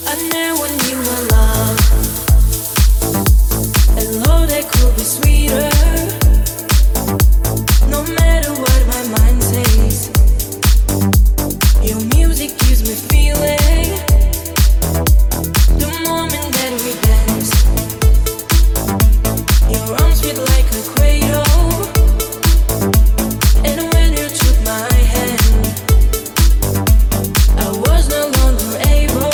I never knew my love, and love that could be sweeter. No matter what my mind says, your music gives me feeling. The moment that we dance, your arms feel like a cradle, and when you took my hand, I was no longer able.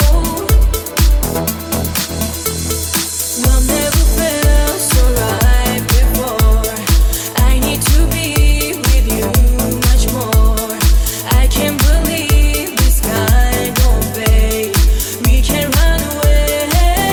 Love never felt so right before. I need to be with you much more. I can't believe this kind of way. We can run away.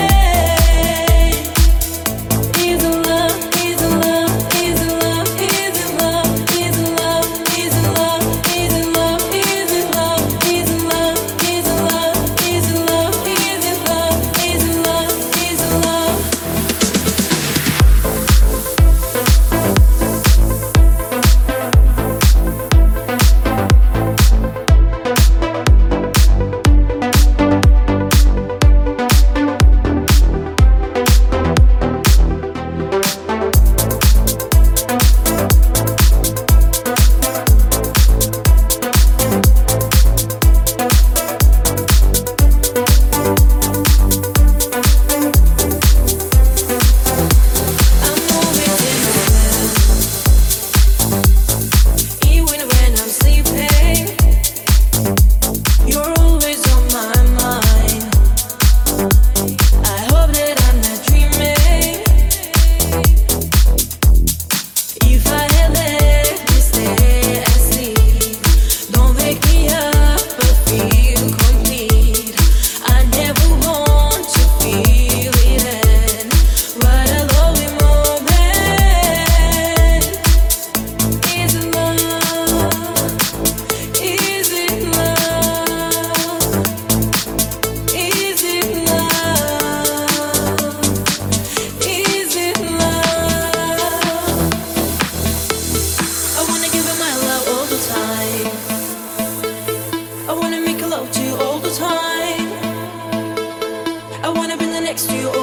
Is it love? Is it love? Is it love? Is it love? Is it love? Is it love? Is it love? Is it love? Is it love? Is it love? Is it love? Is it love? Is it love? Is it love? I'm always in the bed, even when I'm sleeping. You're always on my mind. I hope that I'm not dreaming. If I had let this stay asleep, don't wake me up, but feel complete. I never want to feel it end, but I love it more than. Is it love? Is it love? Is it love? Is it love? I wanna give it my love all the time. I wanna make love to you all the time. I wanna be next to you